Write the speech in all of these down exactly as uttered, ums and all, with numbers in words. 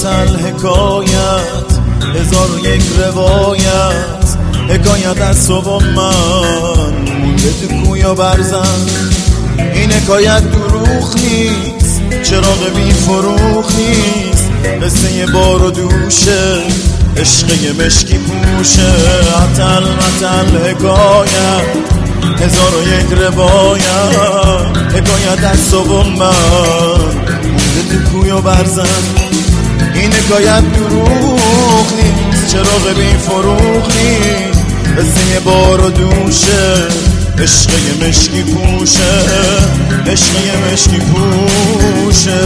متل حکایت، هزار و یک روایت، حکایت از تو و من مونده تو کوی و برزن. این حکایت دروغ نیست، چراغ بی فروغ نیست، قصه بار و دوشه، عشق یه مشکی پوشه. متل متل حکایت، هزار و یک روایت، حکایت از تو و من مونده تو کوی و برزن. این حکایت دروغ نیست، چراغ بی فروغ نیست، قصه بار و دوشه، عشق یه مشکی پوشه، عشق یه مشکی پوشه.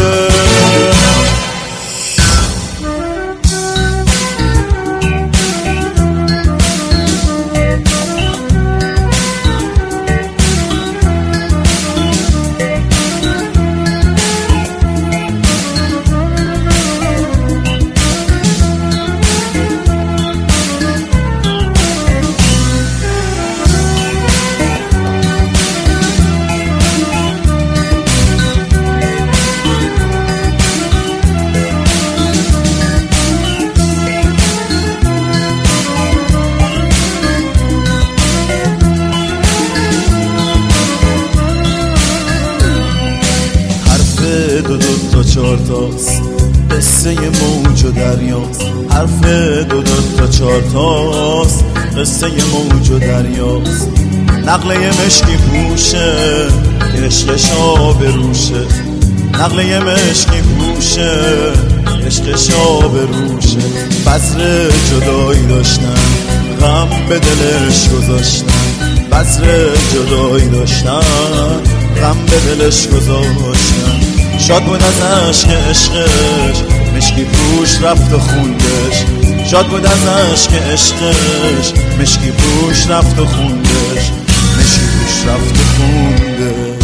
دو دو تا چار تاست، قصه موج و دریاست. حرف دو دو تا چار تاست، قصه موج و دریاست. نقله مشکی پوشه که عشقش آبروشه، نقله مشکی پوشه عشقش آبروشه. بذر جدایی داشتن، غم به دلش گذاشتن، بذر جدایی داشتن، غم به دلش گذاشتن. شاد بود از عشق عشقش، مشکی پوش رفت و خوندش. شاد بود از عشق عشقش، مشکی پوش رفت و خوندش، مشکی پوش رفت و خوندش.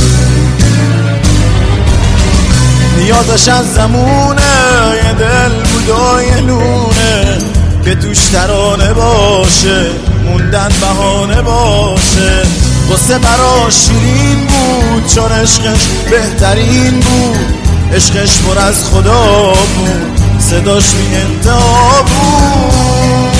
نیازش از زمونه، یه دل بود و یه لونه که توش ترانه باشه، موندن بهانه باشه. قصه براش شیرین بود چون عشقش بهترین بود، عشقش پر از خدا بود، صداش بی انتها بود.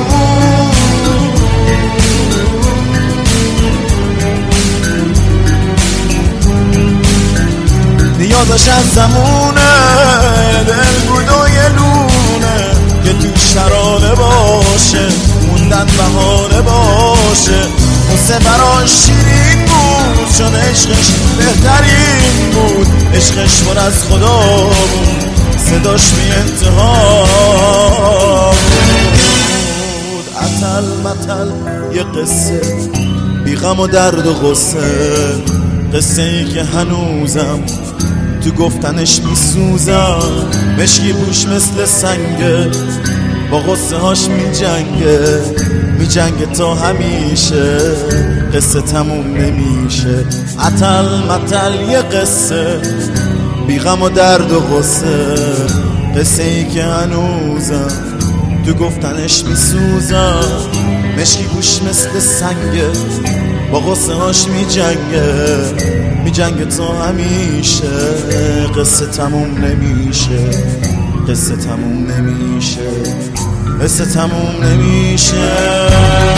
نیازش از زمونه، یه دل بود و یه لونه که توش ترانه باشه، موندن بهانه باشه. قصه براش شیرین بود چون عشقش بهترین بود، عشقش پر از خدا بود، صداش بی انتها بود. عتل متل یه قصه بی غم و درد و غصه، قصه ای که هنوزم تو گفتنش می سوزم. مشکی پوش مثل سنگه، با غصه هاش می جنگه، می جنگه تا همیشه، قصه تموم نمیشه. عتل متل یه قصه بی غم و درد و غصه، قصه ای که هنوزم تو گفتنش می سوزم. مشکی پوش مثل سنگه، با غصه هاش می جنگه، می جنگه تا همیشه، قصه تموم نمیشه، قصه تموم نمیشه، قصه تموم نمیشه.